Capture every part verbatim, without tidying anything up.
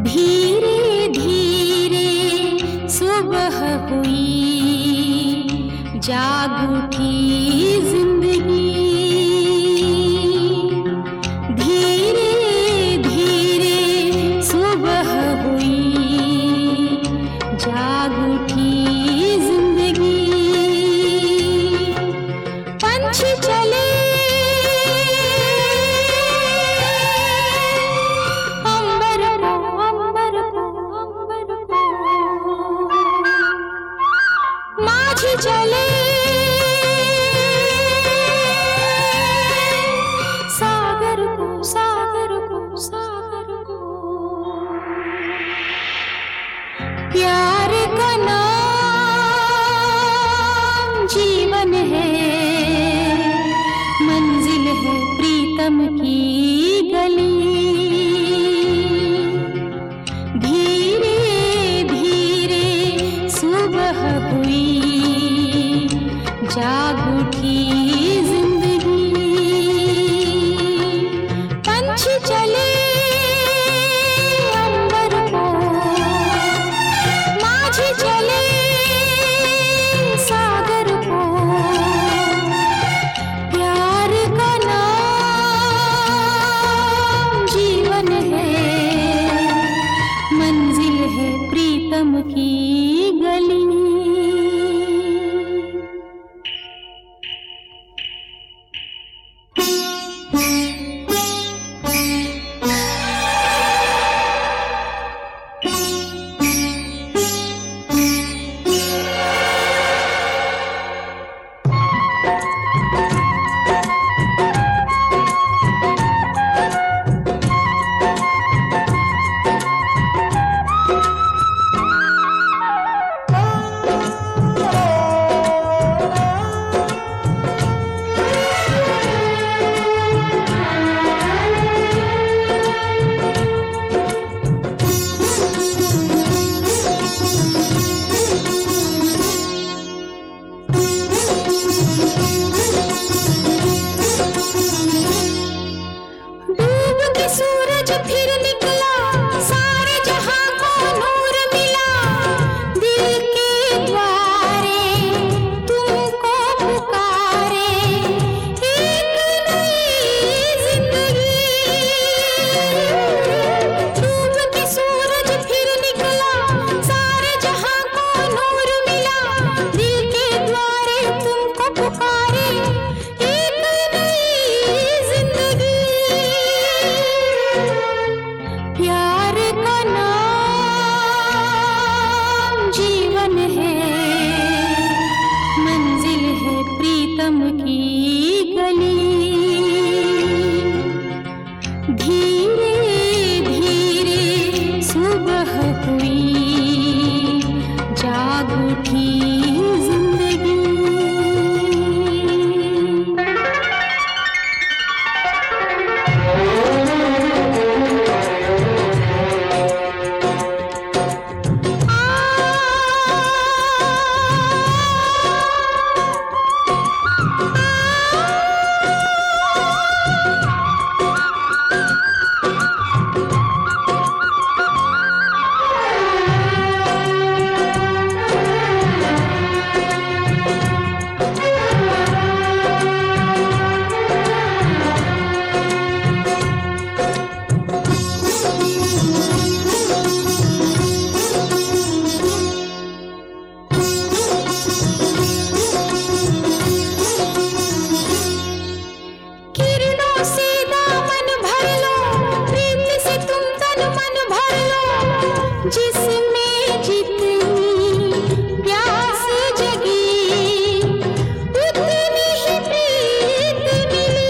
धीरे धीरे सुबह हुई, जाग उठी जिंदगी। धीरे धीरे सुबह हुई, जाग उठी जिंदगी। पंछी चले चले सागर को सागर को सागर को। प्यार का नाम जीवन है, मंजिल है प्रीतम की गली। धीरे धीरे सुबह हुई, जाग उठी जिंदगी। पंछी चले अंबर को, माझी चले सागर को। प्यार का नाम जीवन है, मंजिल है प्रीतम की गली। सूरज फिर निकला, सारे जहां को नूर मिला। दिल के द्वारे तुमको पुकारे, एक नई जिंदगी। डूब के सूरज फिर निकला, सारे जहां को नूर मिला। दिल के द्वारे तुमको पुकारे, एक नई जिंदगी। प्यार का नाम जीवन है, मंजिल है प्रीतम की गली। धीरे धीरे सुबह हुई, जाग उठी जिंदगी। जिसमें जितनी प्यास जगी, उतनी ही प्रीत मिली।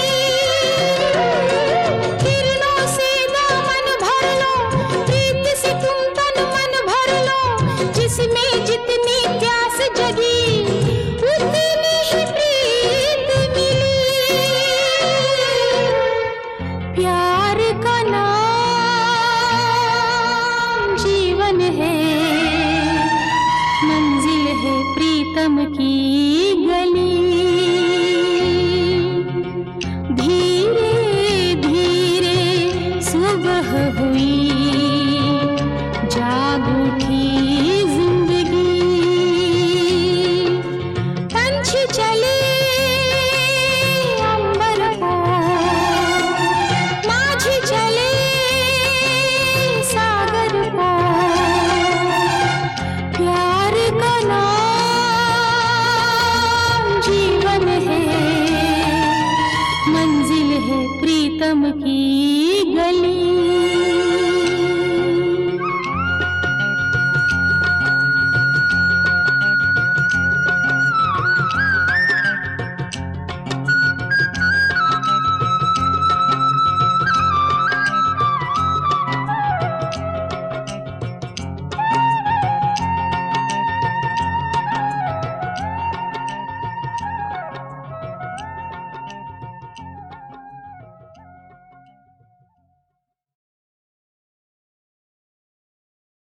किरणों से दामन भर लो, प्रीत से तुम तन मन भर लो। जिसमें जितनी प्यास जगी, उतनी ही प्रीत मिली। प्यार का नाम जीवन है, मंजिल है प्रीतम की गली। धीरे धीरे सुबह हुई, जाग उठी।